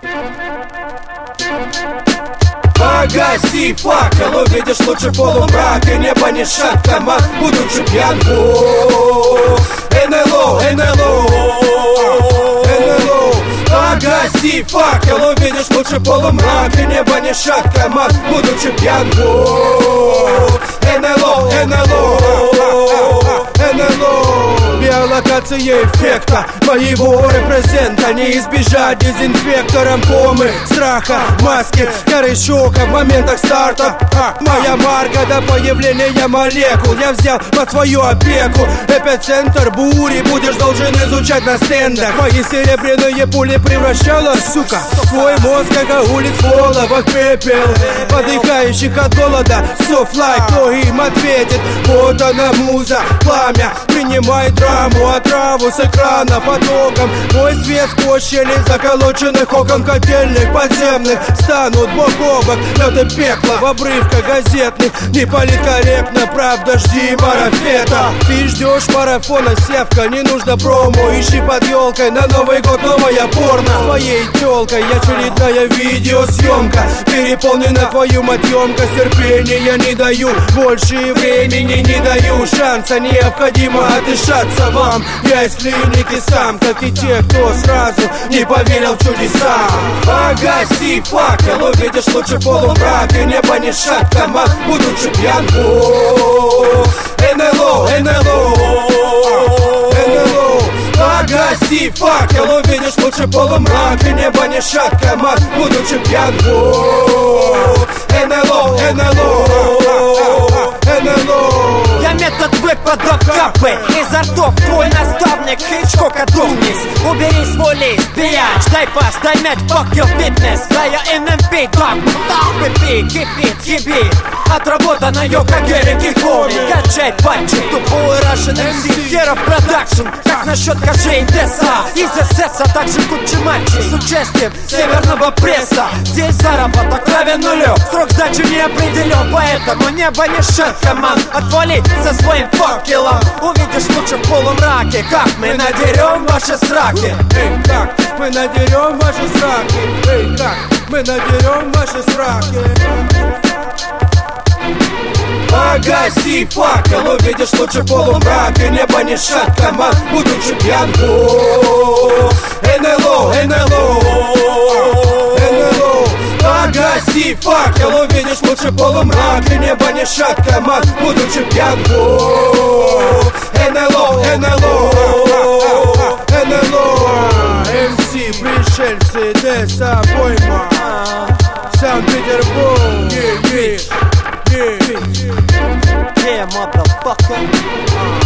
Погаси факел, увидишь лучше полумрак, и небо не шатко, мат, будучи пьян. НЛО, НЛО, НЛО. Погаси факел, увидишь лучше полумрак, и небо не шатко, мат, будучи пьян. НЛО, НЛО, НЛО. Биолокация эффекта моего репрезента. Не избежать дезинфектором комы, страха, маски, коры шока в моментах старта. Моя марка до появления молекул я взял под свою опеку. Эпицентр бури будешь должен изучать на стендах. Мои серебряные пули превращала, сука, твой мозг, как улиц Волова, пепел подыхающих от голода. Софтлайк, кто им ответит? Вот она муза, пламя, принимай драму, отраву с экрана потоком. Мой свет сквозь щели заколоченных окон котельных подземных станут бок о бок. Лед и пекло в обрывках газетных. Не политкорректно, правда, жди марафета. Ты ждешь марафона, севка, не нужно промо. Ищи под елкой, на Новый год новая порно. С твоей телкой очередная видеосъемка. Переполнена твою матемка. Терпения не даю, больше времени не даю. Шанса необходимо отдышаться вам. Я из клиники сам, как и те, кто сразу не поверил в чудеса. Погаси факел, увидишь лучше полумрак, и небо не шатко, мат, будучи пьян. НЛО, НЛО, НЛО. Погаси факел, увидишь лучше полумрак, и небо не шатко, мат, будучи пьян. НЛО, НЛО, НЛО. Я метод выпадов капы изо ртов, твой наставник Хичкок, одумнись. Убери свой лист, биач, дай пас, дай мяч, fuck your fitness. Да я НМП, так, выпей, кипит, ебит. Отработана йога, Герик и Хоми. Качай пальчик, тупой Russian MC, Херов продакшн. Как насчет качей ДСА из СС, а также куча матчей с участием северного пресса. Здесь заработок равен нулю, срок сдачи не определен, поэтому небо не шатко, ман. Отвали со своим факелом, увидишь лучше в полумраке, как мы надерем ваши сраки. Эй, как мы надерем ваши сраки. Эй, как мы надерем ваши сраки. Погаси факел, увидишь лучше полумрак, и небо не шатко, мат, будучи пьян. НЛО, НЛО, НЛО. Погаси факел, увидишь лучше полумрак, и небо не шатко, мат, будучи пьян. НЛО, НЛО, НЛО. МС, пришельцы, ДСА, пойма, Санкт-Петербург. Yeah, motherfucker.